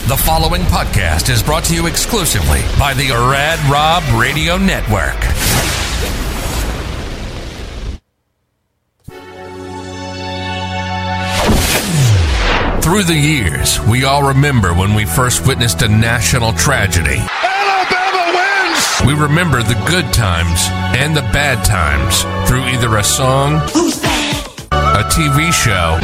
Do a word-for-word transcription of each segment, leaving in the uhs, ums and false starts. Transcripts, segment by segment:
The following podcast is brought to you exclusively by the Rad Rob Radio Network. Through the years, we all remember when we first witnessed a national tragedy. Alabama wins! We remember the good times and the bad times through either a song, a T V show,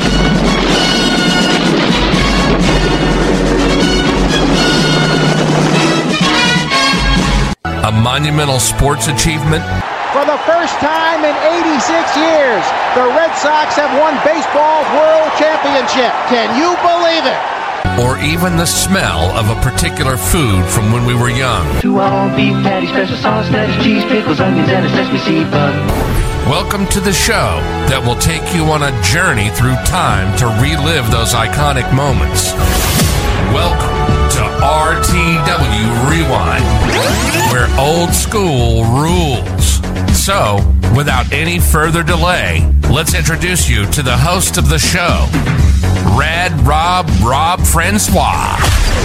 a monumental sports achievement. For the first time in eighty-six years, the Red Sox have won baseball's World Championship. Can you believe it? Or even the smell of a particular food from when we were young. Two all beef patty, special sauce, lettuce, cheese, pickles, onions, and a sesame seed bun. Welcome to the show that will take you on a journey through time to relive those iconic moments. Welcome to R T W Rewind, where old school rules. So, without any further delay, let's introduce you to the host of the show, Rad Rob Rob Francois.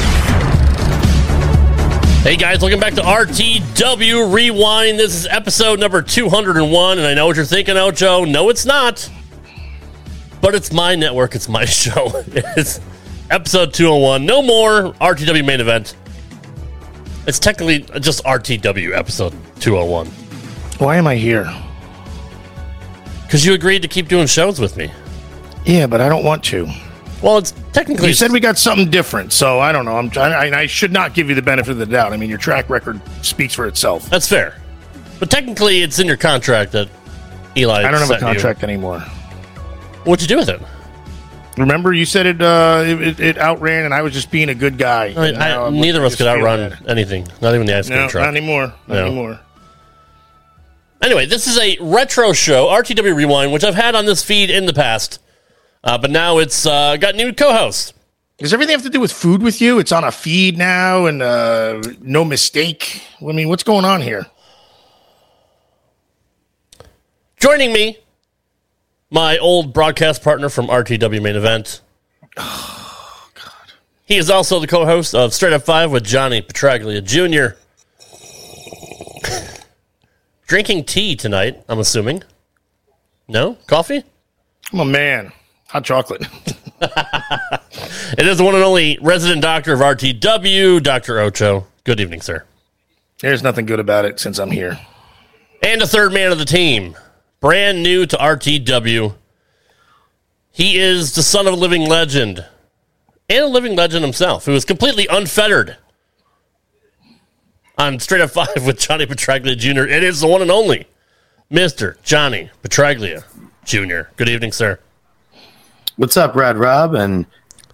Hey guys, welcome back to R T W Rewind. This is episode number two hundred one, and I know what you're thinking, Ocho. No, it's not. But it's my network, it's my show. It's episode two oh one. No more R T W main event. It's technically just R T W episode two oh one. Why am I here? Because you agreed to keep doing shows with me. Yeah, but I don't want to. Well, it's technically... You said we got something different, so I don't know. I'm trying. I, I should not give you the benefit of the doubt. I mean, your track record speaks for itself. That's fair. But technically, it's in your contract that Eli I don't have a sent contract you. anymore. What'd you do with it? Remember, you said it, uh, it, it outran, and I was just being a good guy. I mean, I, neither of us could outrun bad. anything. Not even the ice cream no, truck. Not anymore. Not no. anymore. Anyway, this is a retro show, R T W Rewind, which I've had on this feed in the past. Uh, but now it's uh, got new co-hosts. Does everything have to do with food with you? It's on a feed now, and uh, no mistake. I mean, what's going on here? Joining me, my old broadcast partner from R T W Main Event. Oh, God. He is also the co-host of Straight Up Five with Johnny Petraglia Junior Drinking tea tonight, I'm assuming. No? Coffee? I'm a man. Hot chocolate. It is the one and only resident doctor of R T W, Doctor Ocho. Good evening, sir. There's nothing good about it since I'm here. And a third man of the team, brand new to R T W. He is the son of a living legend, and a living legend himself, who is completely unfettered on Straight Up Five with Johnny Petraglia Junior It is the one and only Mister Johnny Petraglia Junior Good evening, sir. What's up, Rad Rob? And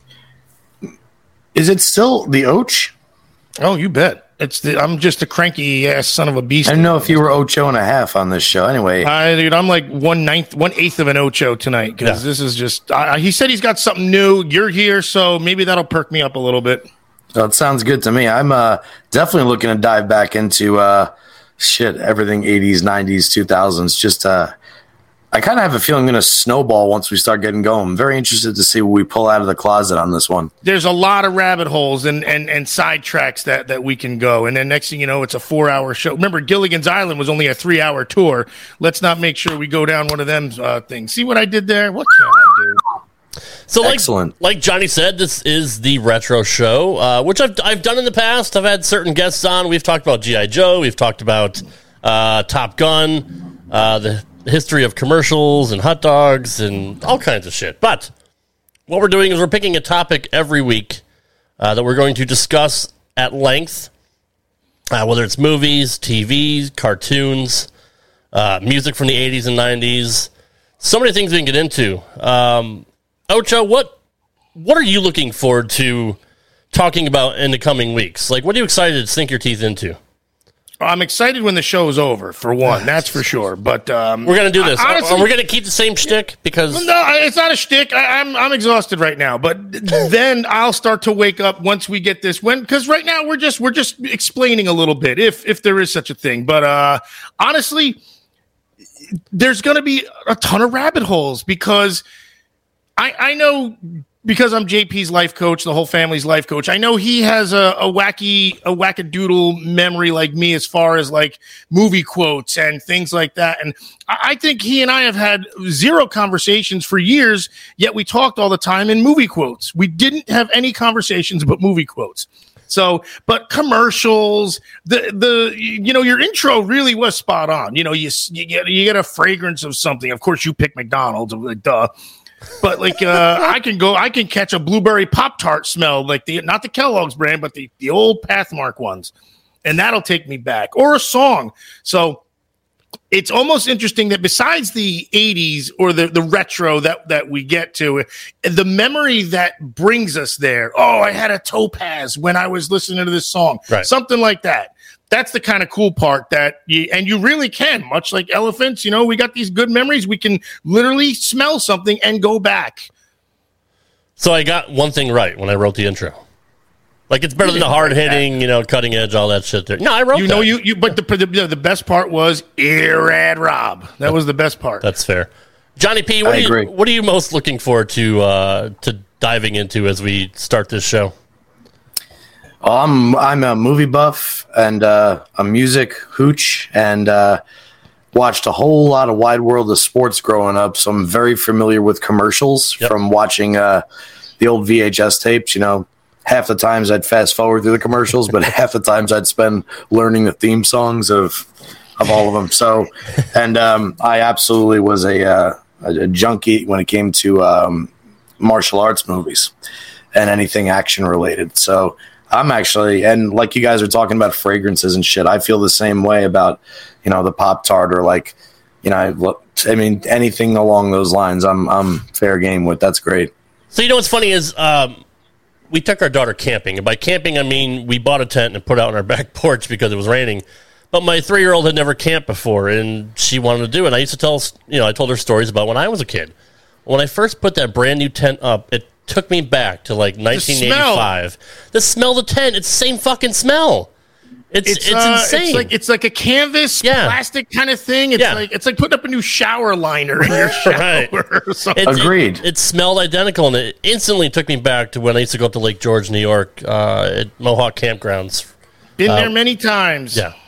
is it still the Oach? Oh, you bet. It's the, I'm just a cranky ass son of a beast. I don't know if you were Ocho and a half on this show. Anyway, I, dude, I'm like one ninth, one eighth of an Ocho tonight because yeah. This is just. I, he said he's got something new. You're here, so maybe that'll perk me up a little bit. Well, it sounds good to me. I'm uh, definitely looking to dive back into uh, shit, everything eighties, nineties, two thousands. Just uh, I kind of have a feeling I'm going to snowball once we start getting going. I'm very interested to see what we pull out of the closet on this one. There's a lot of rabbit holes and, and, and side tracks that, that we can go. And then next thing you know, it's a four-hour show. Remember, Gilligan's Island was only a three-hour tour. Let's not make sure we go down one of them uh, things. See what I did there? What can I do? So, like, Excellent. like Johnny said, this is the retro show, uh, which I've I've done in the past. I've had certain guests on. We've talked about G I. Joe. We've talked about uh, Top Gun, uh, the history of commercials and hot dogs and all kinds of shit. But what we're doing is we're picking a topic every week uh, that we're going to discuss at length, uh, whether it's movies, T V, cartoons, uh, music from the eighties and nineties. So many things we can get into. Um, Ocho, what what are you looking forward to talking about in the coming weeks? Like, what are you excited to sink your teeth into? I'm excited when the show is over, for one. That's for sure. But um, we're going to do this. Honestly, are we going to keep the same shtick? Because no, it's not a shtick. I, I'm I'm exhausted right now. But then I'll start to wake up once we get this. When because right now we're just we're just explaining a little bit, if if there is such a thing. But uh, honestly, there's going to be a ton of rabbit holes because I I know because I'm J P's life coach, the whole family's life coach, I know he has a, a wacky, a wackadoodle memory like me as far as like movie quotes and things like that. And I, I think he and I have had zero conversations for years, yet we talked all the time in movie quotes. We didn't have any conversations but movie quotes. So, but commercials, the, the, you know, your intro really was spot on. You know, you, you get, you get a fragrance of something. Of course you pick McDonald's, like, duh. But like, uh, I can go, I can catch a blueberry Pop-Tart smell, like the, not the Kellogg's brand, but the, the old Pathmark ones. And that'll take me back, or a song. So it's almost interesting that besides the eighties or the, the retro that, that we get to, the memory that brings us there. Oh, I had a topaz when I was listening to this song, right. Something like that. That's the kind of cool part that you, and you really can, much like elephants, you know, we got these good memories. We can literally smell something and go back. So I got one thing right when I wrote the intro. Like, it's better than the hard hitting, you know, cutting edge, all that shit there. No, I wrote you that. know, you, you, but the, the, the best part was Irad Rob. That was the best part. That's fair. Johnny P, what, I are, you, agree. what are you most looking forward to, uh, to diving into as we start this show? I'm I'm a movie buff and uh, a music hooch, and uh, watched a whole lot of Wide World of Sports growing up, so I'm very familiar with commercials yep. from watching uh, the old V H S tapes. You know, half the times I'd fast forward through the commercials, but half the times I'd spend learning the theme songs of of all of them. So, and um, I absolutely was a, uh, a junkie when it came to um, martial arts movies and anything action related. So I'm actually, and like you guys are talking about fragrances and shit, I feel the same way about, you know, the Pop-Tart or like, you know, I mean, anything along those lines, I'm I'm fair game with. That's great. So, you know what's funny is um, we took our daughter camping. And by camping, I mean we bought a tent and put it out on our back porch because it was raining. But my three-year-old had never camped before, and she wanted to do it. And I used to tell, you know, I told her stories about when I was a kid. When I first put that brand new tent up, it took me back to like nineteen eighty-five. The smell of the tent, it's the same fucking smell. It's it's, it's uh, insane. It's like it's like a canvas yeah. plastic kind of thing. It's yeah. like it's like putting up a new shower liner in your shower. Right. Or something. It, Agreed. It, it smelled identical, and it instantly took me back to when I used to go up to Lake George, New York, uh, at Mohawk campgrounds. Been uh, there many times. Yeah.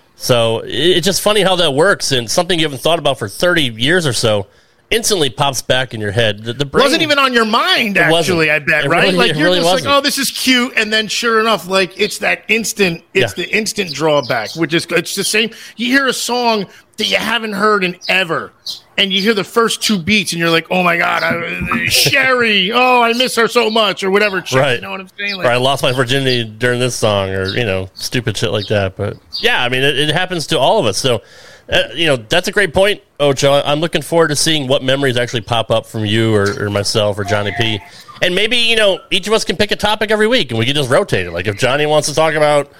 So it, it's just funny how that works, and something you haven't thought about for thirty years or so instantly pops back in your head. The, the brain wasn't even on your mind, actually, I bet, it right? Really, like, you're really just wasn't. like, oh, this is cute. And then sure enough, like, it's that instant, it's Yeah. the instant drawback, which is, it's the same. You hear a song that you haven't heard in ever, and you hear the first two beats, and you're like, oh my God, I, Sherry, oh, I miss her so much, or whatever. Shit, Right. You know what I'm saying? Or Like, I lost my virginity during this song, or, you know, stupid shit like that. But yeah, I mean, it, it happens to all of us. So, uh, you know, that's a great point, Ocho. I'm looking forward to seeing what memories actually pop up from you or, or myself or Johnny P. And maybe, you know, each of us can pick a topic every week and we can just rotate it. Like if Johnny wants to talk about,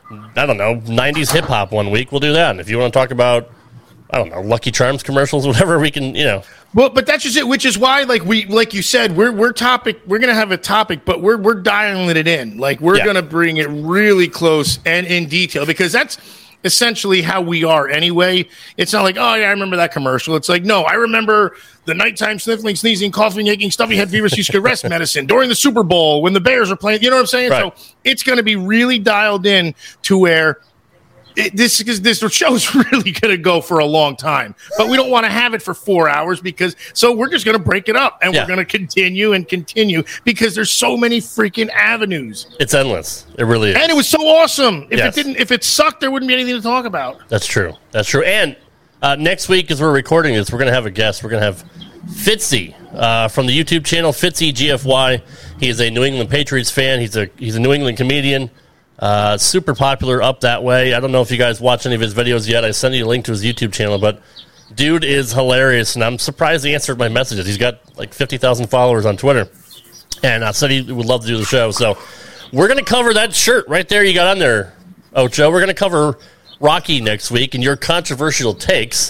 I don't know, nineties hip hop one week, we'll do that. And if you want to talk about, I don't know, Lucky Charms commercials, whatever, we can, you know. well, but that's just it, which is why, like we, like you said, we're we're topic, we're gonna have a topic, but we're we're dialing it in, like we're Yeah. gonna bring it really close and in detail because that's essentially how we are anyway. It's not like, oh yeah, I remember that commercial. It's like, no, I remember the nighttime sniffling, sneezing, coughing, aching, stuffy head, fever, used to rest medicine during the Super Bowl when the Bears are playing. You know what I'm saying? Right. So it's going to be really dialed in to where it, this because this show's really going to go for a long time, but we don't want to have it for four hours because so we're just going to break it up and Yeah. we're going to continue and continue because there's so many freaking avenues. It's endless. It really is. And it was so awesome. If Yes. it didn't, if it sucked, there wouldn't be anything to talk about. That's true. That's true. And uh, next week, as we're recording this, we're going to have a guest. We're going to have Fitzy uh, from the YouTube channel Fitzy G F Y. He is a New England Patriots fan. He's a he's a New England comedian. Uh, super popular up that way. I don't know if you guys watch any of his videos yet. I sent you a link to his YouTube channel, but dude is hilarious, and I'm surprised he answered my messages. He's got like fifty thousand followers on Twitter, and I said he would love to do the show. So we're going to cover that shirt right there you got on there, Ocho. We're going to cover Rocky next week and your controversial takes,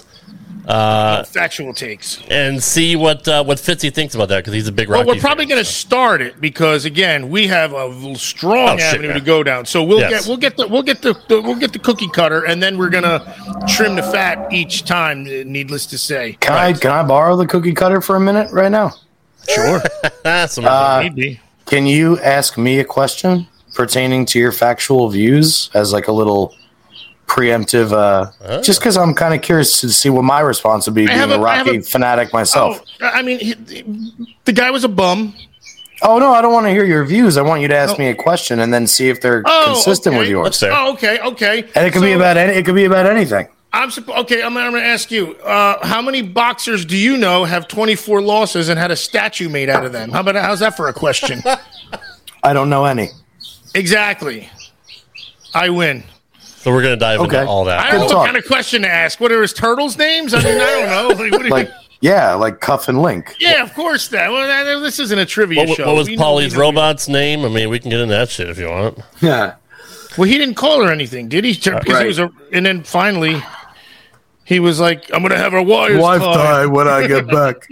uh, Factual takes. and see what uh, what Fitzy thinks about that because he's a big Rocky Well, we're probably fan, going to so. start it because again, we have a strong Oh, shit, avenue yeah. to go down. So we'll Yes. get we'll get the we'll get the, the we'll get the cookie cutter, and then we're going to trim the fat each time. Needless to say, Can I can I borrow the cookie cutter for a minute right now? Sure. Some Uh, Maybe. Can you ask me a question pertaining to your factual views as like a little preemptive? Uh, Oh. Just because I'm kind of curious to see what my response would be, being have a, a- I have Rocky a- fanatic myself. Oh, I mean, he, the guy was a bum. Oh. no, I don't want to hear your views. I want you to ask Oh. me a question and then see if they're Oh, consistent okay. with yours. That's fair. Oh, okay, okay. And it could be So, about any. It could be about anything. I'm suppo- okay. I'm, I'm going to ask you. Uh, how many boxers do you know have twenty-four losses and had a statue made out of them? How about how's that for a question? I don't know any. Exactly. I win. So we're going to dive Okay. into all I that. don't know talk. what kind of question to ask. What are his turtles' names? I mean, I don't know. Like, what do you- Like yeah, like Cuff and Link. yeah, of course. That. Well, that, this isn't a trivia What, show. what was We know- Polly's we know- robot's name? I mean, we can get into that shit if you want. Yeah. Well, he didn't call her anything, did he? Because right. he was a, and then finally, he was like, "I'm gonna have her wires Wife tied." die when I get back.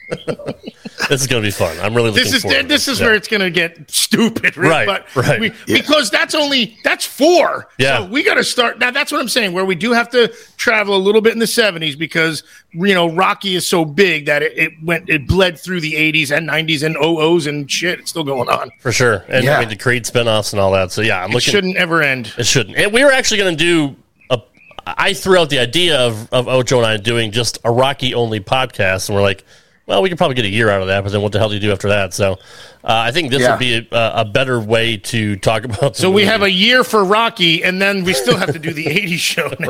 This is going to be fun. I'm really looking This is forward to this is Yeah. where it's gonna get stupid, Rick, Right, But right. we, because that's only that's four. Yeah. So we got to start now. That's what I'm saying. Where we do have to travel a little bit in the seventies because you know Rocky is so big that it, it went it bled through the eighties and nineties and oh ohs and shit. It's still going on. For sure. And Yeah. I mean, the Creed spinoffs and all that. So, yeah, I'm It looking. shouldn't ever end. It shouldn't. And we were actually going to do a. I threw out the idea of, of Ocho and I doing just a Rocky only podcast, and we're like, well, we could probably get a year out of that, but then what the hell do you do after that? So, uh, I think this Yeah. would be a, a better way to talk about. the So we movie. have a year for Rocky, and then we still have to do the eighties show now.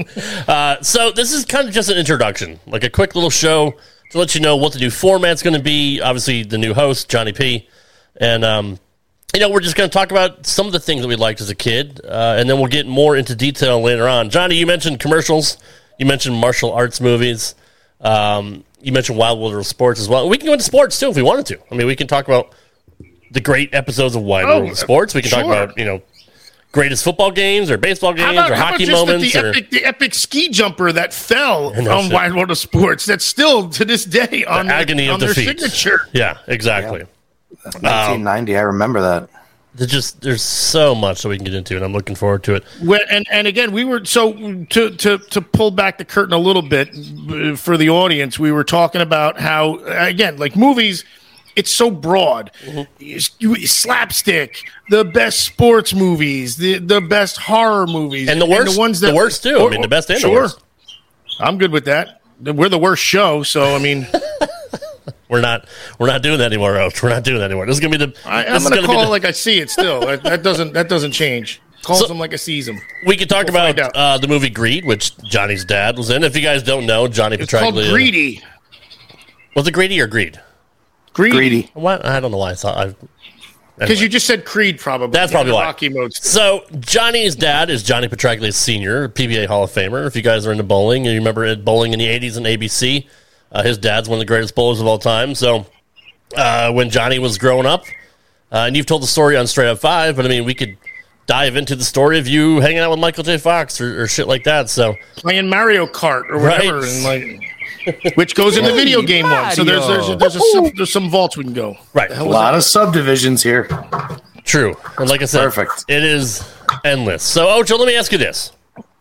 Uh, so this is kind of just an introduction, like a quick little show to let you know what the new format's going to be. Obviously, the new host, Johnny P, and um, you know, we're just going to talk about some of the things that we liked as a kid, uh, and then we'll get more into detail later on. Johnny, you mentioned commercials, you mentioned martial arts movies, um, you mentioned Wild World of Sports as well. We can go into sports too if we wanted to. I mean, we can talk about the great episodes of Wild Oh, World of Sports. We can talk sure. about you know greatest football games or baseball games How about, or how about hockey just moments the, or. epic, the epic ski jumper that fell No on shit. Wide World of Sports? That's still to this day on, The agony their, of on their defeat. signature. Yeah, exactly. nineteen ninety. I remember that. There's just there's so much that we can get into, and I'm looking forward to it. Where, and and again, we were so to to to pull back the curtain a little bit uh, for the audience. We were talking about how again, like movies, it's so broad. You- you- slapstick, the best sports movies, the the best horror movies, And the worst- the ones that the worst, too. I mean, the best and the sure. worst. I'm good with that. We're the worst show, so I mean. We're not we're not doing that anymore, Roach. We're not doing that anymore. This is gonna be the. I, this I'm is going to be call the- it like I see it. Still, that, that doesn't that doesn't change. Calls So- them like I sees them. we could talk We'll about find out. uh, the movie Greed, which Johnny's dad was in. If you guys don't know, Johnny It's called Petraglia. Greedy. Was it Greedy or Greed? Greedy. Greedy. What? I don't know why I thought. I, Because you just said Creed, probably. That's probably Yeah, why. Rocky mode. So Johnny's dad is Johnny Petraglia Senior, P B A Hall of Famer. If you guys are into bowling, and you remember it bowling in the eighties and A B C, uh, his dad's one of the greatest bowlers of all time. So uh, when Johnny was growing up, uh, and you've told the story on Straight Up Five, but I mean, we could dive into the story of you hanging out with Michael J. Fox or, or shit like that. So Playing Mario Kart or whatever, Right. and like, which goes in the video game one. So there's there's there's, a, some, there's some vaults we can go. right, A lot of subdivisions here. true. And like I said, Perfect. it is endless. So Ocho, let me ask you this: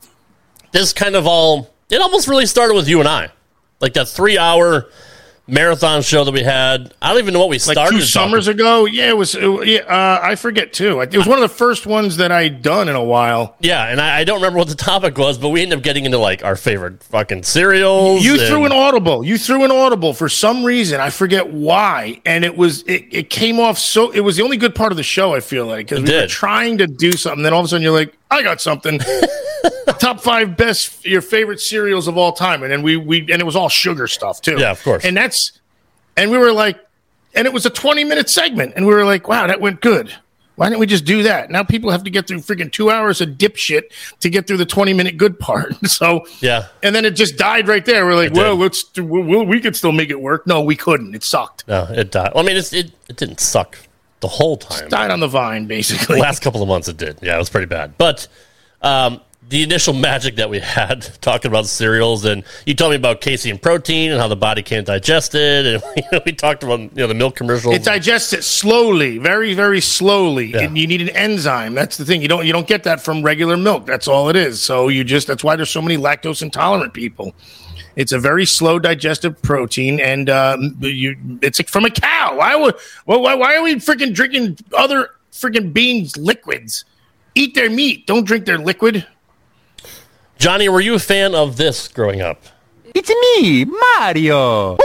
this kind of all it almost really started with you and I, like that three-hour marathon show that we had. I don't even know what we Like started. two talking- summers ago, yeah, it was. It, yeah, uh, I forget too. It was one of the first ones that I'd done in a while. Yeah, and I, I don't remember what the topic was, but we ended up getting into like our favorite fucking cereals. You and- threw an audible. You threw an audible for some reason. I forget why, and it was it, it came off so. It was the only good part of the show. I feel like because It we were did. trying to do something, then all of a sudden you're like, I got something. Top five best your favorite cereals of all time, and then we we and it was all sugar stuff too. Yeah, of course. And that's and we were like, and it was a twenty minute segment, and we were like, wow, that went good. Why didn't we just do that? Now people have to get through freaking two hours of dipshit to get through the twenty minute good part. So Yeah. and then it just died right there. We're like, It did. well, let's do, we we could still make it work. No, we couldn't. It sucked. No, it died. Well, I mean, it's, it it didn't suck the whole time. Died on the vine, basically. Last couple of months, it did. Yeah, it was pretty bad. But um, the initial magic that we had talking about cereals, and you told me about casein protein and how the body can't digest it, and you know, we talked about you know the milk commercials. It digests it slowly, very, very slowly. Yeah. And you need an enzyme. That's the thing. You don't you don't get that from regular milk. That's all it is. So you just that's why there's so many lactose intolerant people. It's a very slow digestive protein, and um, you, it's like from a cow. Why would well, why, why are we freaking drinking other freaking beans' liquids? Eat their meat. Don't drink their liquid. Johnny, were you a fan of this growing up? It's me, Mario.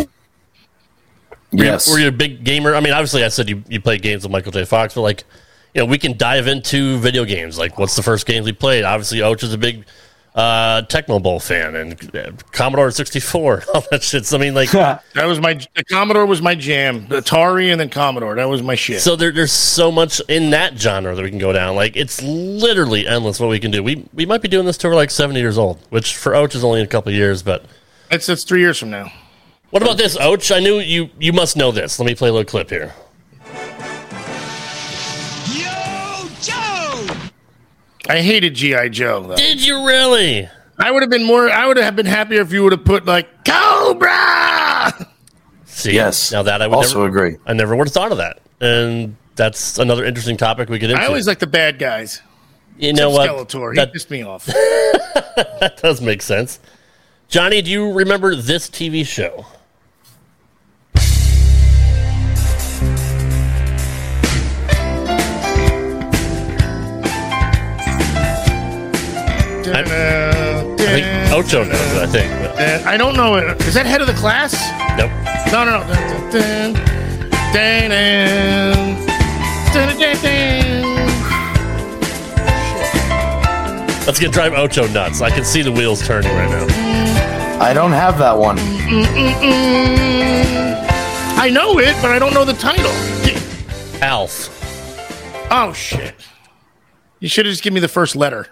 Yes. Were you, were you a big gamer? I mean, obviously, I said you, you played games with Michael J. Fox, but like, you know, we can dive into video games. Like, what's the first games we played? Obviously, Oach is a big uh, Tecmo Bowl fan, and uh, Commodore sixty-four, all that shit. So, I mean, like, that was my the Commodore was my jam. The Atari and then Commodore. That was my shit. So there, there's so much in that genre that we can go down. Like, it's literally endless what we can do. We we might be doing this till we're like seventy years old, which for Oach is only in a couple of years, but that's that's three years from now. What about this, Oach? I knew you you must know this. Let me play a little clip here. Yo, Joe! I hated G I. Joe, though. Did you really? I would have been more. I would have been happier if you would have put like Cobra. See, Yes. Now that I would Also never, agree. I never would have thought of that, and that's another interesting topic we get into. I always like the bad guys. you know what? Skeletor. He That, pissed me off. that does make sense. Johnny, do you remember this T V show? I, I think Ocho knows it, I think. But Uh, I don't know. it. Is that head of the class? nope. No, no, no. Dun, dun, dun, dun, dun, dun, dun. Let's get drive Ocho nuts. I can see the wheels turning right now. I don't have that one. I know it, but I don't know the title. Alf. Oh shit! You should have just given me the first letter.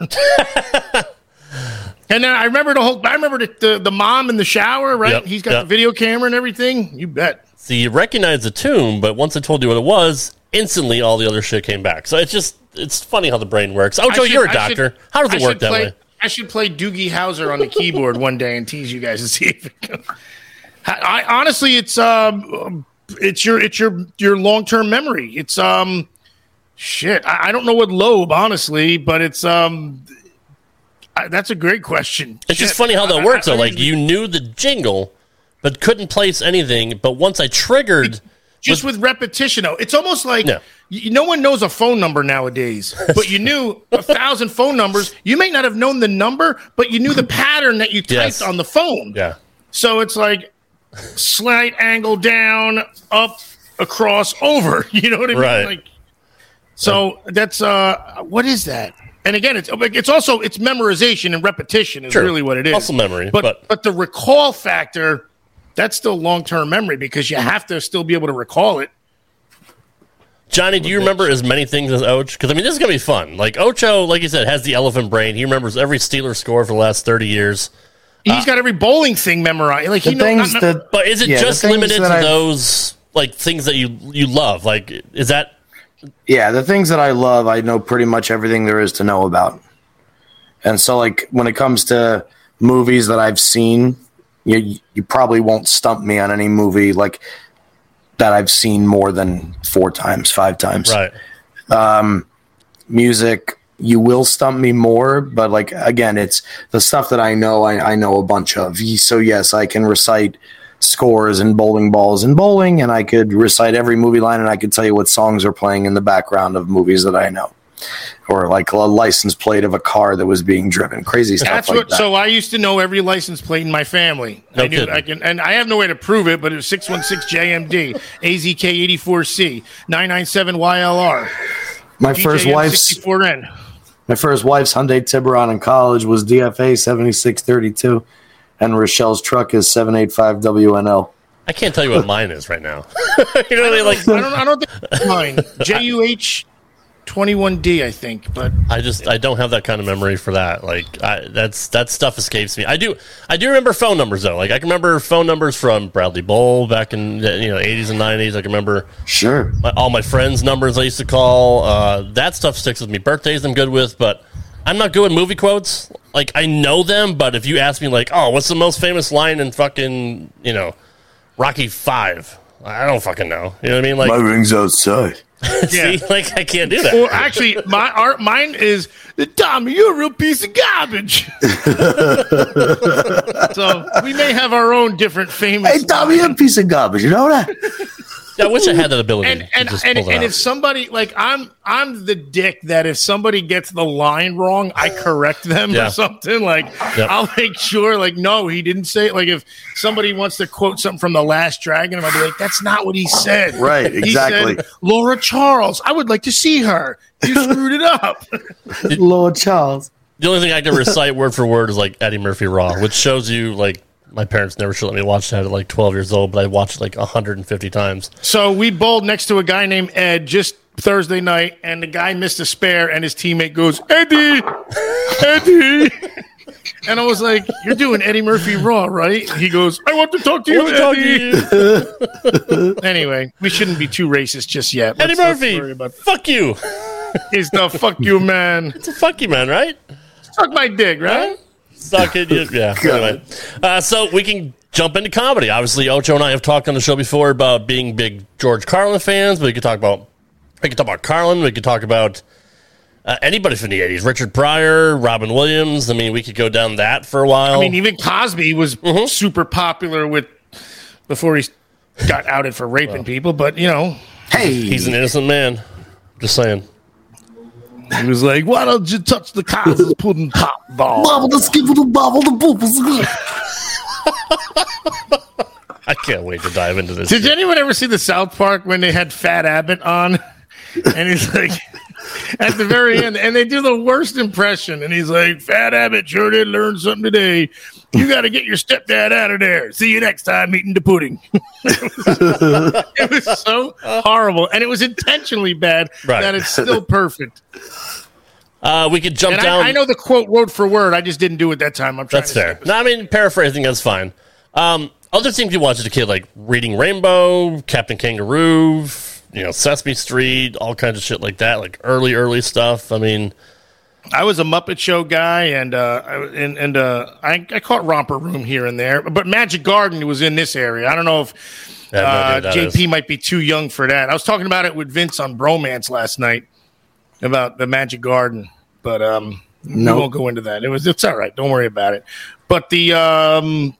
And then I remember the whole. I remember the the, the mom in the shower, right? Yep, He's got yep. the video camera and everything. You bet. See, you recognize the tune, but once I told you what it was, instantly all the other shit came back. So it's just, it's funny how the brain works. Ocho, I should- you're a I doctor. should- how does I it work should that play- way? I should play Doogie Howser on the keyboard one day and tease you guys and see if it goes. I, I honestly, it's um, it's your it's your your long term memory. It's um, shit. I, I don't know what lobe, honestly, but it's um, I, that's a great question. It's just Shit. funny how that I- works, I- though. I Like, you knew the jingle, but couldn't place anything. But once I triggered... just with repetition, though, it's almost like Yeah. y- no one knows a phone number nowadays. But you knew a thousand phone numbers. You may not have known the number, but you knew the pattern that you typed Yes. on the phone. Yeah. So it's like slight angle down, up, across, over. You know what I mean? Right. Like, so that's uh, what is that? And again, it's it's also it's memorization and repetition is Sure. really what it is. Muscle memory, but but- but the recall factor, that's still long term memory because you have to still be able to recall it. Johnny, do you remember as many things as Oach? Because, I mean, this is going to be fun. Like, Ocho, like you said, has the elephant brain. He remembers every Steelers score for the last thirty years. He's got every bowling thing memorized. Like The he knows. things not- that, But is it yeah, the just things limited to that I've- those, like, things that you you love? Like, is that... Yeah, the things that I love, I know pretty much everything there is to know about. And so, like, when it comes to movies that I've seen, you you probably won't stump me on any movie like that I've seen more than four times, five times. Right. Music, you will stump me more, but like again, it's the stuff that I know. I, I know a bunch of. So yes, I can recite scores and bowling balls and bowling, and I could recite every movie line, and I could tell you what songs are playing in the background of movies that I know, or like a license plate of a car that was being driven. Crazy stuff That's like what. that. So I used to know every license plate in my family. No I knew kidding. I can, and I have no way to prove it, but it was six one six J M D, A Z K eighty-four C, nine nine seven Y L R, my first wife's sixty-four N. my first wife's Hyundai Tiburon in college was D F A seventy-six thirty-two, and Rochelle's truck is seven eighty-five W N L. I can't tell you what mine is right now. you know what I mean? Like, I don't. I don't think it's mine. J U H twenty-one D, I think, but I just I don't have that kind of memory for that. Like I, that's that stuff escapes me. I do I do remember phone numbers though. Like I can remember phone numbers from Bradley Bowl back in the you know eighties and nineties. I can remember Sure. my, all my friends' numbers I used to call. Uh, that stuff sticks with me. Birthdays I'm good with, but I'm not good with movie quotes. Like I know them, but if you ask me like, oh, what's the most famous line in fucking you know Rocky Five? I don't fucking know. You know what I mean? Like ring's outside. See, Yeah. like I can't do that. Or actually, my art, mine is Tommy. You're a real piece of garbage. So we may have our own different famous. Hey, Tommy, you're a piece of garbage. You know that? Yeah, I wish I had that ability. And to and just and, pull it and out. if somebody like I'm I'm the dick that if somebody gets the line wrong, I correct them Yeah. or something. Like Yep. I'll make sure, like, no, he didn't say it. Like if somebody wants to quote something from The Last Dragon, I'll be like, that's not what he said. Right, exactly. He said, Laura Charles, I would like to see her. You screwed it up. Lord Charles. The only thing I can recite word for word is like Eddie Murphy Raw, which shows you like my parents never should let me watch that at like twelve years old, but I watched it like one hundred fifty times. So we bowled next to a guy named Ed just Thursday night, and the guy missed a spare, and his teammate goes, Eddie, Eddie. And I was like, you're doing Eddie Murphy Raw, right? He goes, I want to talk to I you, want to talk to Eddie. you. Anyway, we shouldn't be too racist just yet. Eddie Let's not worry Murphy, about fuck you. It's the fuck you, man. It's a fuck you, man, right? Suck my dick, right? Suck it. You, yeah. Anyway, uh, so we can jump into comedy. Obviously, Ocho and I have talked on the show before about being big George Carlin fans, but we could talk about we could talk about Carlin. We could talk about uh, anybody from the eighties. Richard Pryor, Robin Williams. I mean, we could go down that for a while. I mean, even Cosby was Mm-hmm. super popular with before he got outed for raping people, but you know, Hey, he's an innocent man. Just saying. he was like, "Why don't you touch the Cosby's pudding pop ball?" bobble the skipple the bobble the bubbles. I can't wait to dive into this. Did shit. anyone ever see the South Park when they had Fat Abbott on? And he's like, at the very end, and they do the worst impression. And he's like, Fat Abbott sure did learn something today. You got to get your stepdad out of there. See you next time eating the pudding. It was so horrible. And it was intentionally bad Right. that it's still perfect. Uh, we could jump And down. I, I know the quote word for word. I just didn't do it that time. I'm trying That's to fair. say. No, I mean, paraphrasing, that's fine. Um, other things you watch as a kid, like Reading Rainbow, Captain Kangaroo, you know, Sesame Street, all kinds of shit like that, like early, early stuff. I mean, I was a Muppet Show guy, and uh, I, and, and uh, I, I caught Romper Room here and there. But Magic Garden was in this area. I don't know if I have no idea uh, what that J P is. might be too young for that. I was talking about it with Vince on Bromance last night about the Magic Garden, but um, Nope. we won't go into that. It was it's all right. Don't worry about it. But the um,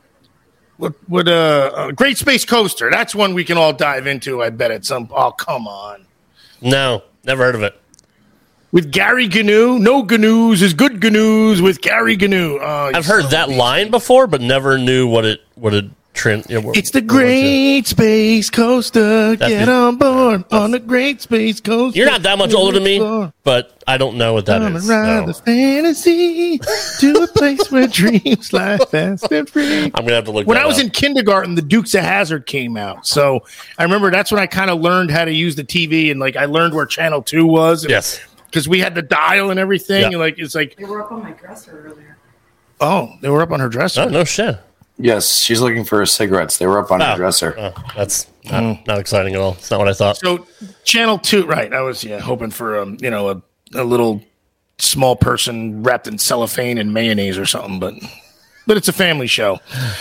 what what uh, uh, Great Space Coaster? That's one we can all dive into. I bet at some. Oh, come on. no, never heard of it. With Gary Gnu, no Gnu's is good Gnu's with Gary Gnu. Oh, I've heard that line before, but never knew what it what it trend. You know, what- It's the what it was. Great Space Coaster. That's Get the- on board on the Great Space Coaster. You're not that much older than me, but I don't know what that Come is. and ride no. the fantasy to a place where dreams fly fast and free. I'm gonna have to look. When that I was up. in kindergarten, the Dukes of Hazzard came out. So I remember that's when I kind of learned how to use the T V, and like I learned where Channel Two was. And, yes, because we had the dial and everything. Yeah. And like it's like, They were up on my dresser earlier. oh, they were up on her dresser. oh no shit. Yes, she's looking for her cigarettes. They were up on Oh. her dresser. Oh, that's not, not exciting at all. It's not what I thought. So Channel Two, right? I was yeah hoping for um you know a, a little small person wrapped in cellophane and mayonnaise or something, but but it's a family show.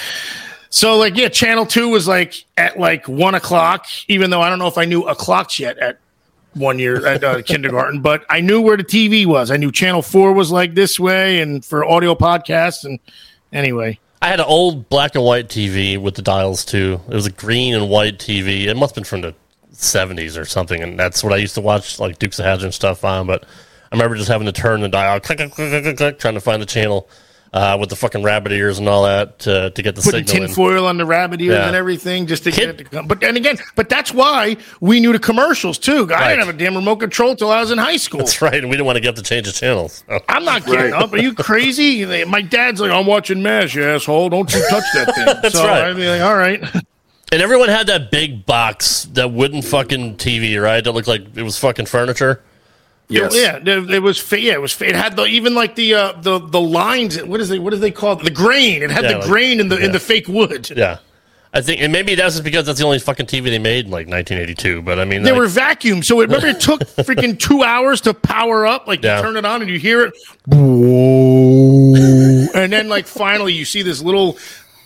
So like yeah, Channel Two was like at like one o'clock, even though I don't know if I knew o'clocks yet at one year at uh, kindergarten, but I knew where the T V was. I knew Channel Four was like this way, and for audio podcasts. And anyway, I had an old black and white T V with the dials too. It was a green and white T V. It must have been from the seventies or something, and that's what I used to watch, like Dukes of Hazzard and stuff on. But I remember just having to turn the dial, click, click, click, click, click, trying to find the channel uh, with the fucking rabbit ears and all that to, to get the putting signal in. tinfoil on the rabbit ears Yeah. and everything just to Kid- get it to come. But and again, but that's why we knew the commercials too. I Right. didn't have a damn remote control till I was in high school. That's right, and we didn't want to get up to change the channels. So. I'm not getting Right. up. Are you crazy? They- My dad's like, I'm watching MASH, you asshole. Don't you touch that thing. That's so right. I'd be like, all right. And everyone had that big box, that wooden fucking T V, right? That looked like it was fucking furniture. Yes. Yeah, it, it was. Fa- yeah, it was. Fa- it had the even like the uh, the the lines. What is it? What do they call it? The grain. It had Yeah, the like- grain in the yeah. in the fake wood. Yeah. I think, and maybe that's just because that's the only fucking T V they made in like nineteen eighty-two. But I mean, They like, were vacuumed, so it, remember it took freaking two hours to power up. Like Yeah. you turn it on and you hear it, whoa, and then like finally you see this little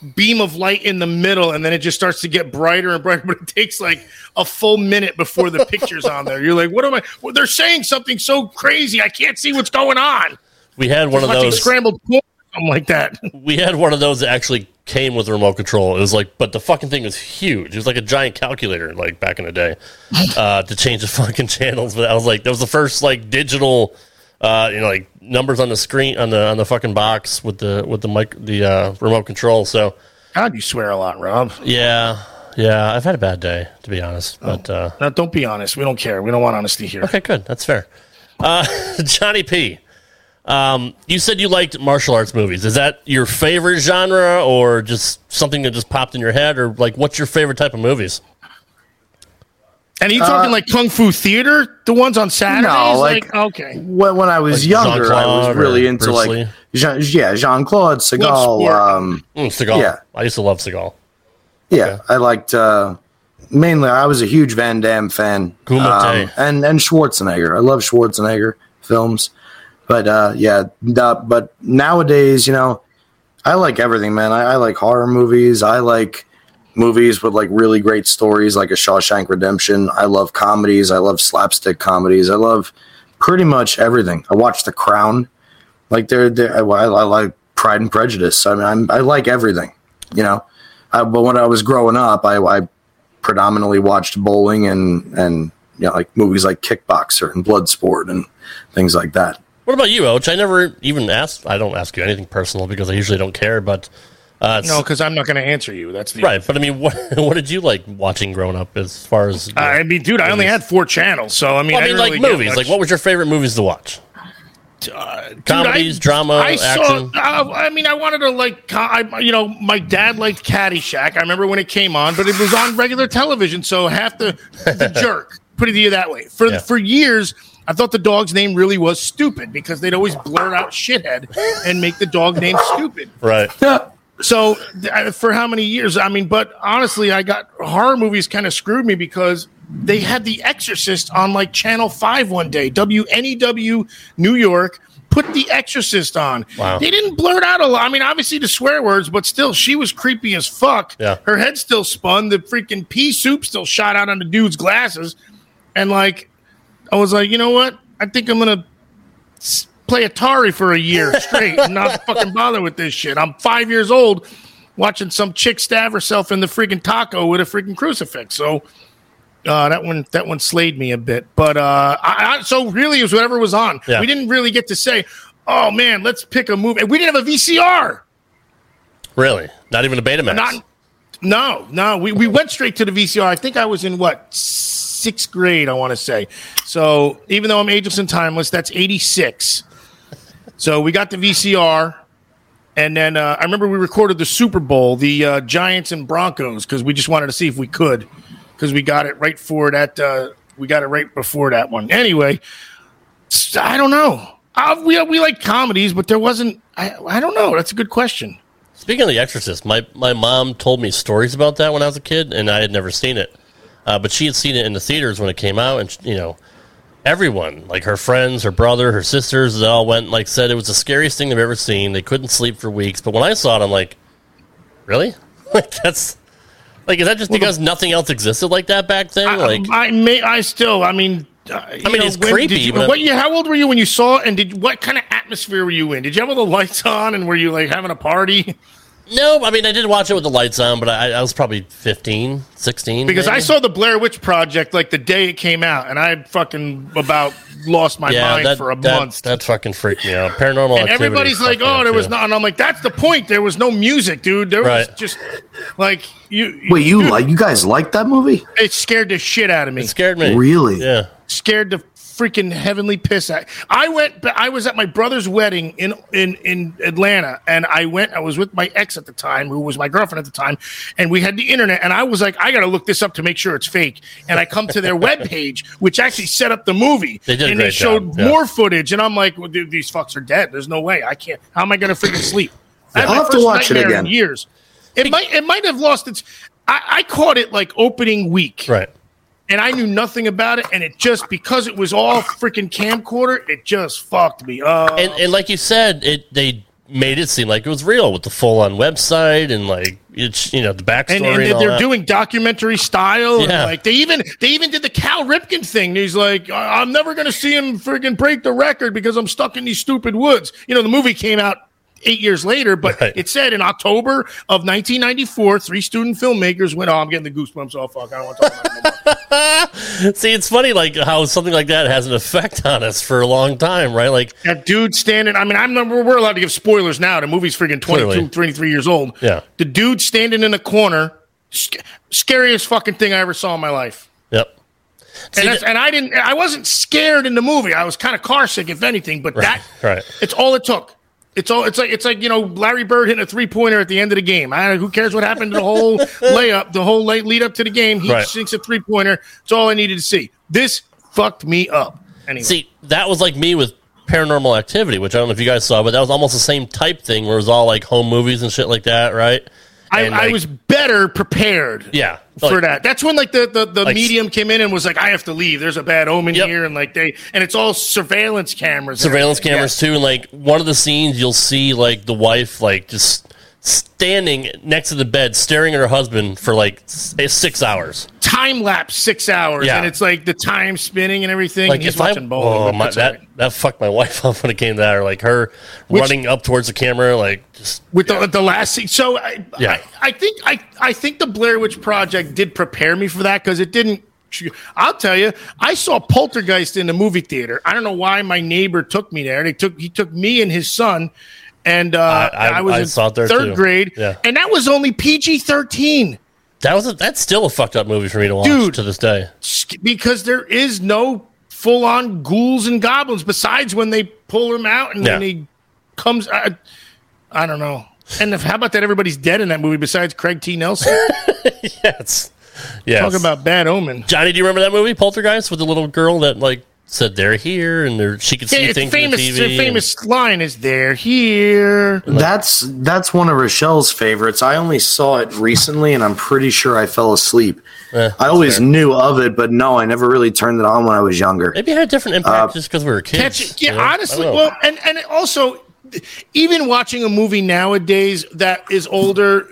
beam of light in the middle, and then it just starts to get brighter and brighter. But it takes like a full minute before the picture's on there. You're like, what am I? Well, they're saying something so crazy, I can't see what's going on. We had one Just of those scrambled porn, something like that. We had one of those that actually came with a remote control. It was like, but the fucking thing was huge. It was like a giant calculator, like back in the day, uh, to change the fucking channels. But I was like, that was the first like digital. Uh, you know, like numbers on the screen on the on the fucking box with the with the mic the uh, remote control. So, God, you swear a lot, Rob. Yeah, yeah. I've had a bad day, to be honest. But uh, no, don't be honest. We don't care. We don't want honesty here. Okay, good. That's fair. Uh, Johnny P, um, you said you liked martial arts movies. Is that your favorite genre, or just something that just popped in your head, or like what's your favorite type of movies? And are you talking uh, like Kung Fu Theater? The ones on Saturdays? No, like, like okay. When, when I was like younger, I was really into Bruce like Lee? Jean, yeah, Jean-Claude Seagal. Um, mm, Seagal. Yeah, I used to love Seagal. Yeah, okay. I liked uh, mainly. I was a huge Van Damme fan, um, and and Schwarzenegger. I love Schwarzenegger films, but uh, yeah, the, but nowadays, you know, I like everything, man. I, I like horror movies. I like movies with like really great stories, like a Shawshank Redemption. I love comedies. I love slapstick comedies. I love pretty much everything. I watch The Crown. Like they're, they're I, I like Pride and Prejudice. I mean, I'm, I like everything, you know. I, but when I was growing up, I, I predominantly watched bowling and and you know, like movies like Kickboxer and Bloodsport and things like that. What about you, Ouch? I never even asked. I don't ask you anything personal because I usually don't care. But uh, no, because I'm not going to answer you. That's the right. But I mean, what what did you like watching growing up? As far as uh, I mean, dude, I only had four channels, so I mean, well, I mean, I like really movies. Like, what was your favorite movies to watch? Uh, dude, Comedies, I, drama, I action. Saw, uh, I mean, I wanted to like, I, you know, my dad liked Caddyshack. I remember when it came on, but it was on regular television, so half the the jerk. Put it to you that way. For yeah. for years, I thought the dog's name really was Stupid because they'd always blurt out shithead and make the dog name Stupid. Right. So for how many years? I mean, but honestly, I got horror movies kind of screwed me because they had The Exorcist on like Channel five one day. W N E W New York put The Exorcist on. Wow. They didn't blurt out a lot. I mean, obviously the swear words, but still, she was creepy as fuck. Yeah. Her head still spun. The freaking pea soup still shot out on the dude's glasses. And like, I was like, you know what? I think I'm going to play Atari for a year straight and not fucking bother with this shit. I'm five years old watching some chick stab herself in the freaking taco with a freaking crucifix. So uh, that one that one slayed me a bit. But uh, I, I, so really it was whatever was on. Yeah. We didn't really get to say, oh, man, let's pick a movie. And we didn't have a V C R. Really? Not even a Betamax? Not, no, no. We, we went straight to the V C R. I think I was in, what, sixth grade, I want to say. So even though I'm ageless and timeless, that's eighty-six. So we got the V C R, and then uh, I remember we recorded the Super Bowl, the uh, Giants and Broncos, because we just wanted to see if we could, because we got it right for that. Uh, we got it right before that one. Anyway, I don't know. Uh, we we like comedies, but there wasn't. I I don't know. That's a good question. Speaking of The Exorcist, my my mom told me stories about that when I was a kid, and I had never seen it. Uh, but she had seen it in the theaters when it came out, and you know. Everyone, like her friends, her brother, her sisters, they all went, like, said it was the scariest thing they've ever seen. They couldn't sleep for weeks. But when I saw it, I'm like, really? Like, that's, like, is that just well, because the, nothing else existed like that back then? I, like, I may, I still, I mean, uh, I mean, know, it's when, creepy. You, but what you, how old were you when you saw it? And did what kind of atmosphere were you in? Did you have all the lights on, and were you like having a party? No, I mean, I did watch it with the lights on, but I, I was probably fifteen, sixteen. Because maybe. I saw the Blair Witch Project like the day it came out, and I fucking about lost my yeah, mind that, for a that, month. That fucking freaked me out. Paranormal and Activity. Everybody's like, oh, there was not. And I'm like, that's the point. There was no music, dude. There right. was just like you. Wait, you dude, like you guys like that movie? It scared the shit out of me. It scared me. Really? Yeah. Scared the freaking heavenly piss out. I went. I was at my brother's wedding in in in Atlanta, and I went. I was with my ex at the time, who was my girlfriend at the time, and we had the internet. And I was like, I got to look this up to make sure it's fake. And I come to their webpage, which actually set up the movie. They did a and great they showed job. Yeah. more footage, and I'm like, well, dude, these fucks are dead. There's no way. I can't. How am I going to freaking sleep? I had I'll my have to first watch it nightmare again. in years. It might. It might have lost its. I, I caught it like opening week. Right. And I knew nothing about it, and it just, because it was all freaking camcorder, it just fucked me up. And, and like you said, it they made it seem like it was real with the full on website and like it's you know the backstory. And, and, and all they're that. doing documentary style. Yeah. And like they even they even did the Cal Ripken thing. He's like, I- I'm never going to see him friggin' break the record because I'm stuck in these stupid woods. You know, the movie came out eight years later, but Right. it said in October of nineteen ninety-four, three student filmmakers went, oh, I'm getting the goosebumps. Oh, fuck, I don't want to talk about it no more. See, it's funny like how something like that has an effect on us for a long time, right? Like That dude standing, I mean, I'm we're allowed to give spoilers now. The movie's friggin' twenty-two, Clearly. twenty-three years old. Yeah. The dude standing in the corner, sc- scariest fucking thing I ever saw in my life. yep. See, And, that's, that- and I didn't. I wasn't scared in the movie. I was kind of car sick, if anything. But that, right. it's all it took. It's all. It's like it's like you know Larry Bird hitting a three pointer at the end of the game. I, who cares what happened to the whole layup, the whole late lead up to the game? He Right. sinks a three pointer. It's all I needed to see. This fucked me up. Anyway, See, that was like me with Paranormal Activity, which I don't know if you guys saw, but that was almost the same type thing where it was all like home movies and shit like that, right? I, And, I like, was better prepared. yeah For like- that, that's when like the the, the Like- medium came in and was like, "I have to leave. There's a bad omen Yep. here," and like they and it's all surveillance cameras, and surveillance everything. cameras too, and like one of the scenes you'll see like the wife like just standing next to the bed staring at her husband for like s- six hours. Time lapse six hours, Yeah. and it's like the time spinning and everything. Like He's if I watching bowling. oh, but my, that's all that right. that fucked my wife up when it came to that, or like her Which- running up towards the camera, like just with the, the last scene. So I, Yeah. I, I think I, I think the Blair Witch Project did prepare me for that because it didn't. I'll tell you, I saw Poltergeist in the movie theater. I don't know why my neighbor took me there. They took he took me and his son, and uh, I- I- I, was I in saw it there, third too. grade, Yeah. and that was only P G thirteen. that was a, that's still a fucked up movie for me to watch Dude. to this day. Because there is no full on ghouls and goblins besides when they pull him out and Yeah. when he comes. I, I don't know. And if, how about that? Everybody's dead in that movie besides Craig T. Nelson. Yes, yes. Talk about bad omen. Johnny, do you remember that movie Poltergeist with the little girl that like said they're here and they're, she could see Yeah, it's things famous. on the T The V? famous line is "They're here." That's that's one of Rochelle's favorites. I only saw it recently, and I'm pretty sure I fell asleep. Eh, I always knew of it, but no, I never really turned it on when I was younger. Maybe it had a different impact just because we were kids. Catch it. Yeah, you know? I honestly. don't know. Well, and and also, even watching a movie nowadays that is older,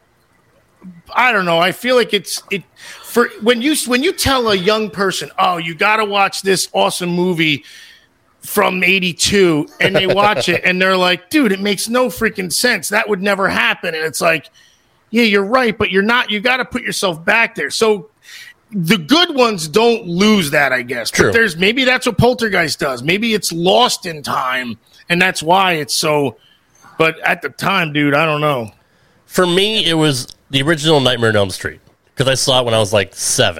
I don't know. I feel like it's it for when you when you tell a young person, "Oh, you got to watch this awesome movie from eighty-two," and they watch it and they're like, "Dude, it makes no freaking sense. That would never happen." And it's like, "Yeah, you're right, but you're not. You got to put yourself back there." So the good ones don't lose that, I guess. True. But there's maybe that's what Poltergeist does. Maybe it's lost in time, and that's why it's so. But at the time, dude, I don't know. For me, it was the original Nightmare on Elm Street because I saw it when I was like seven,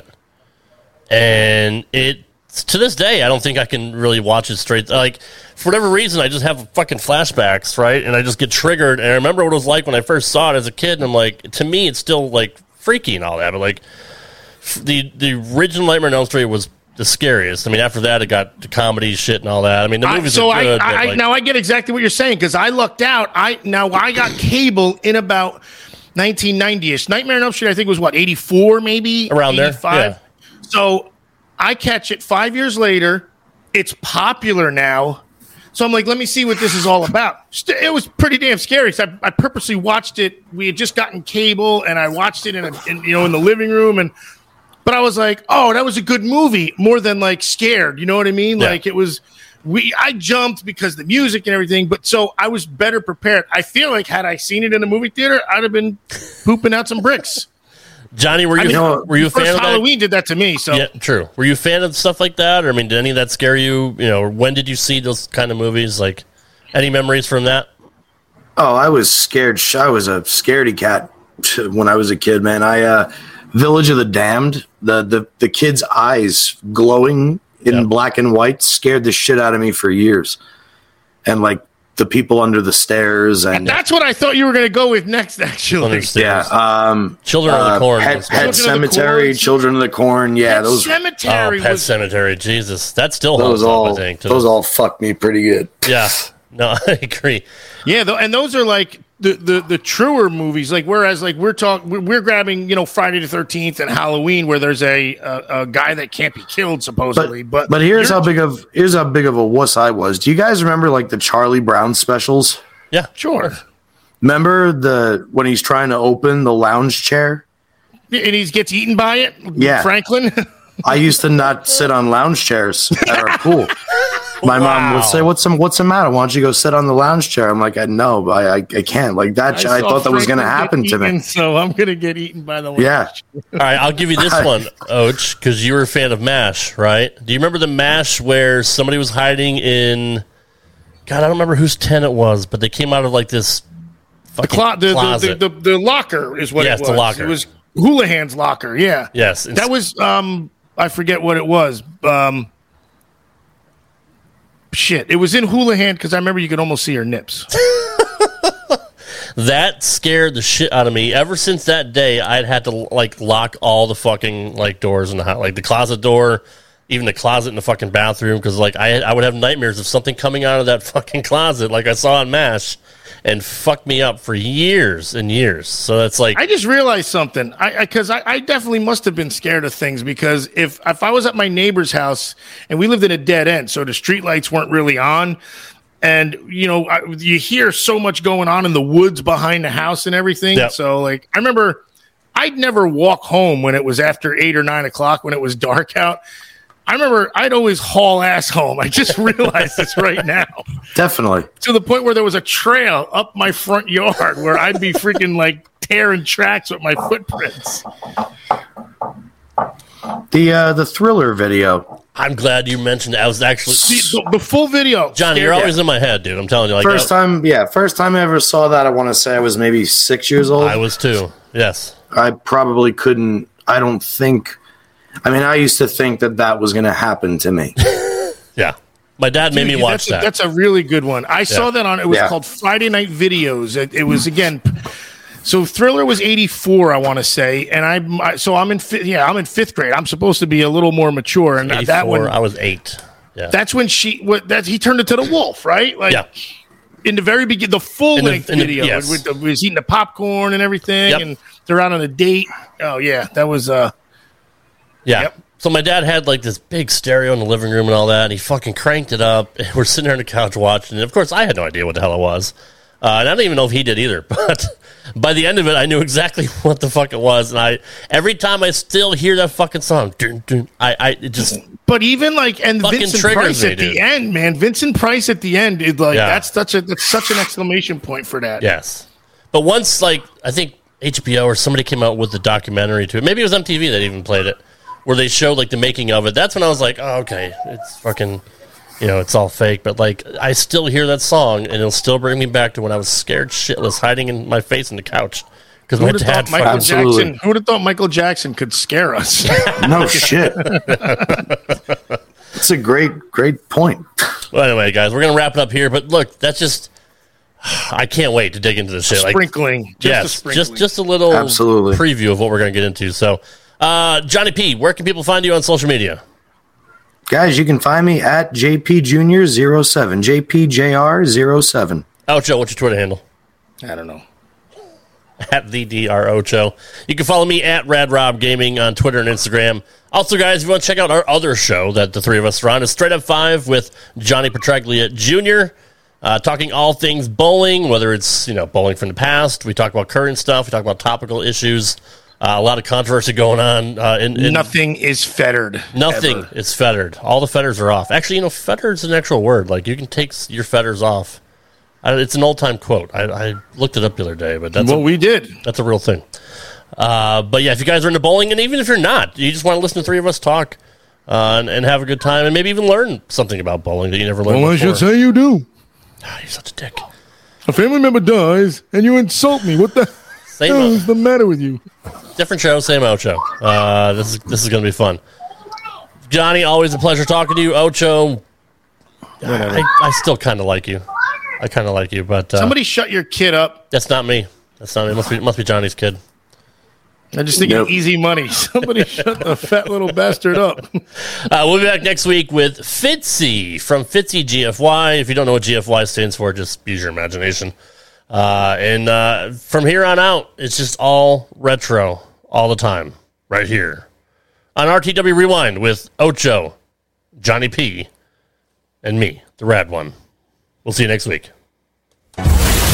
and it to this day I don't think I can really watch it straight. Like for whatever reason, I just have fucking flashbacks, right? And I just get triggered. And I remember what it was like when I first saw it as a kid. And I'm like, to me, it's still like freaky and all that. But like f- the the original Nightmare on Elm Street was the scariest. I mean, after that, it got the comedy shit and all that. I mean, the I, movies so are good. I, but, I, like, now I get exactly what you're saying because I lucked out. I now I got cable in about nineteen ninety-ish. Nightmare on Elm Street, I think was what eighty-four, maybe Around there, eighty-five. yeah. So I catch it five years later. It's popular now. So I'm like, let me see what this is all about. St- It was pretty damn scary. So I, I purposely watched it. We had just gotten cable, and I watched it in, a, in you know in the living room. And but I was like, oh, that was a good movie, more than like scared. You know what I mean? Yeah. Like it was. We I jumped because of the music and everything, but so I was better prepared. I feel like had I seen it in a movie theater, I'd have been pooping out some bricks. Johnny, were you I mean, were you a first fan of that? Halloween did that to me. So Yeah, true. Were you a fan of stuff like that? Or I mean, did any of that scare you? You know, or when did you see those kind of movies? Like, any memories from that? Oh, I was scared. sh- I was a scaredy cat when I was a kid, man. I uh, Village of the Damned, the the the kid's eyes glowing in Yeah. black and white scared the shit out of me for years, and like the people under the stairs and that's what I thought you were going to go with next. Actually, Understand. yeah, um, Children of the uh, Corn. Pet, was- Pet Children of the Cemetery, Corn. Children of the Corn. Yeah, Pet those Cemetery oh, Pet was Cemetery. Jesus, that still those holds up, all I think. to those this- all fucked me pretty good. Yeah. No, I agree. yeah, th- and those are like the, the the truer movies. Like whereas like we're talking, we're, we're grabbing you know Friday the thirteenth and Halloween, where there's a, a a guy that can't be killed supposedly. But But but here's you're- how big of here's how big of a wuss I was. Do you guys remember like the Charlie Brown specials? Yeah, Sure. Remember the when he's trying to open the lounge chair? And he gets eaten by it? Yeah. Franklin? I used to not sit on lounge chairs at our pool. My mom would say, "What's the what's the matter? Why don't you go sit on the lounge chair?" I'm like, "I no, I I, I can't." Like that, I, I thought that was going to happen to me. So I'm going to get eaten by the lounge Yeah. chair. All right, I'll give you this one, Och, because you were a fan of MASH, right? Do you remember the MASH where somebody was hiding in? God, I don't remember whose tent it was, but they came out of like this The, fucking clo- the, the, closet. the, the, the locker is what Yes, it was. the locker. It was Houlihan's locker, yeah. Yes. That was, um, I forget what it was. Um, shit. It was in Houlihan because I remember you could almost see her nips. That scared the shit out of me. Ever since that day, I'd had to like lock all the fucking like doors in the house, like the closet door, even the closet in the fucking bathroom, because like I I would have nightmares of something coming out of that fucking closet, like I saw on MASH, and fucked me up for years and years. So that's like I just realized something. I because I, I, I definitely must have been scared of things because if if I was at my neighbor's house and we lived in a dead end, so the streetlights weren't really on. And, you know, I, you hear so much going on in the woods behind the house and everything. Yep. So, like, I remember I'd never walk home when it was after eight or nine o'clock when it was dark out. I remember I'd always haul ass home. I just realized this right now. Definitely. To the point where there was a trail up my front yard where I'd be freaking, like, tearing tracks with my footprints. The uh, the Thriller video. I'm glad you mentioned that. I was actually See, the, the full video. Johnny, you're always in my head, dude. I'm telling you. Like First I, time, yeah, first time I ever saw that, I want to say I was maybe six years old. I was too. Yes. I probably couldn't. I don't think. I mean, I used to think that that was going to happen to me. Yeah. My dad made Dude, me watch that's a, that. That's a really good one. I saw that on. It was Yeah. called Friday Night Videos. It, it was again. So Thriller was eighty-four, I want to say, and I, I so I'm in fi- yeah I'm in fifth grade. I'm supposed to be a little more mature, and that one I was eight. Yeah. that's when she what that he turned into the wolf, right? Like Yeah. in the very beginning, the full In the- length in the- video yes. with the, he was eating the popcorn and everything, Yep. and they're out on a date. Oh yeah, that was uh Yeah. Yep. So my dad had like this big stereo in the living room and all that, and he fucking cranked it up. We're sitting there on the couch watching, and of course I had no idea what the hell it was. Uh, and I don't even know if he did either, but by the end of it, I knew exactly what the fuck it was. And I, every time I still hear that fucking song, dun, dun, I, I it just, But even like and Fucking Vincent triggers Price me, at dude. the end, man. Vincent Price at the end is like Yeah. that's such a that's such an exclamation point for that. yes. But once, like, I think H B O or somebody came out with the documentary to it. Maybe it was M T V that even played it, where they showed like the making of it. That's when I was like, oh, okay, it's fucking, you know, it's all fake. But like, I still hear that song, and it'll still bring me back to when I was scared shitless, hiding in my face in the couch because Who my would have dad. thought Michael Fucking, Absolutely. Jackson? Who would have thought Michael Jackson could scare us? No shit. It's a great, great point. well, anyway, guys, we're gonna wrap it up here. But look, that's just. I can't wait to dig into this shit. Like, Sprinkling, just a yes, sprinkling. just just a little Absolutely. preview of what we're gonna get into. So, uh, Johnny P, where can people find you on social media? Guys, you can find me at J P Junior zero seven, J P J R zero seven. Ocho, what's your Twitter handle? I don't know. At the D R Ocho. You can follow me at Rad Rob Gaming on Twitter and Instagram. Also, guys, if you want to check out our other show that the three of us are on, is Straight Up Five with Johnny Petraglia Junior Uh, talking all things bowling, whether it's, you know, bowling from the past. We talk about current stuff. We talk about topical issues. Uh, a lot of controversy going on. Uh, in, in Nothing is fettered. Nothing ever. is fettered. All the fetters are off. Actually, you know, fetter is an actual word. Like, you can take s- your fetters off. I, it's an old-time quote. I, I looked it up the other day, but that's Well, a, we did. that's a real thing. Uh, but, yeah, if you guys are into bowling, and even if you're not, you just want to listen to three of us talk uh, and, and have a good time and maybe even learn something about bowling that you never learned Well, I before. should say you do. Ah, you're such a dick. A family member dies, and you insult me. What the Same hell o- is the matter with you? different show, same Ocho. Uh, this is this is going to be fun. Johnny, always a pleasure talking to you. Ocho, I, I still kind of like you. I kind of like you, but uh, Somebody shut your kid up. that's not me. That's not me. It must be, it must be Johnny's kid. I just thinking Nope. easy money. Somebody shut the fat little bastard up. Uh, we'll be back next week with Fitzy from Fitzy G F Y. If you don't know what G F Y stands for, just use your imagination. Uh, and uh, from here on out, it's just all retro all the time, right here on R T W Rewind with Ocho, Johnny P, and me, the Rad One. We'll see you next week.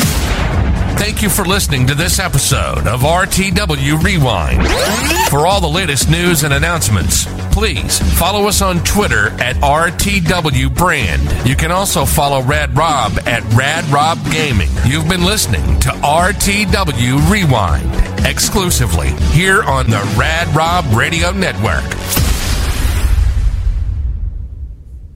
Thank you for listening to this episode of R T W Rewind. For all the latest news and announcements, please follow us on Twitter at R T W Brand. You can also follow Rad Rob at Rad Rob Gaming. You've been listening to R T W Rewind exclusively here on the Rad Rob Radio Network.